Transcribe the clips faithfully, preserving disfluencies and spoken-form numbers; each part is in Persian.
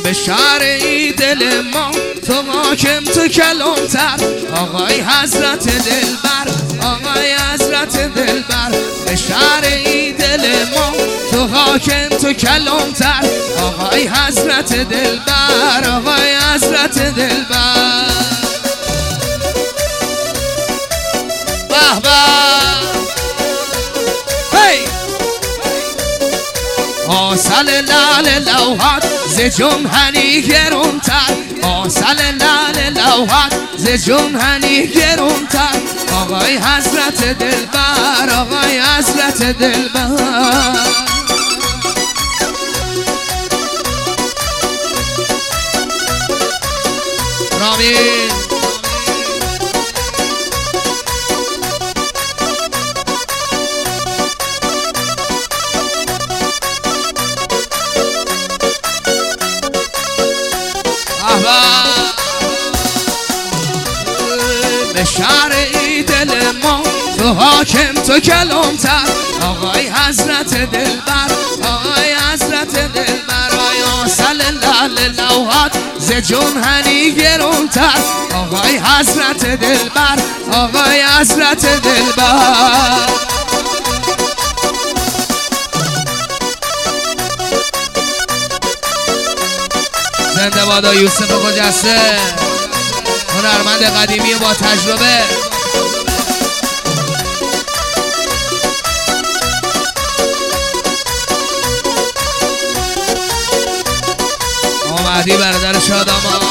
به شرع دل ما تو حاکم تو کلانتر آقای حضرت دلبر آقای حضرت دلبر به شرع دل ما تو حاکم تو کلانتر آقای حضرت دلبر آقای حضرت دلبر به به آسل لال لوحات ز جمهنی گرونتر آسل لال لوحات ز جمهنی گرونتر آقای حضرت دلبر آقای حضرت دلبر رامین به شرع دل ما تو حاکم تو کلانتر آقای حضرت دلبر آقای حضرت دلبر آیا سل لال لوحات ز جمهنی گرونتر آقای حضرت دلبر آقای حضرت دلبر زنده بادا یوسف خجسته هنرمند قدیمی با تجربه آمدی برادر شادامان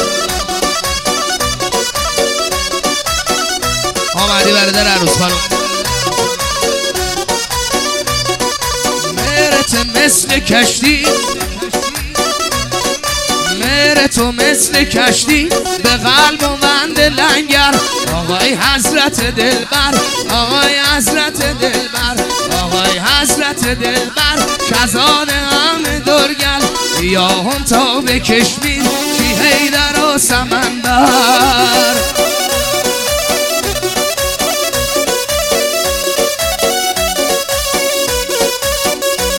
آمدی برادر عروس خانم مهرت مثل کشتی مهر تو مثل کشتی به قلب و بند لنگر آقای حضرت دلبر آقای حضرت دلبر آقای حضرت دلبر خزان همه درگل یا هم تا به کشمیر کی حیدر و سمنبر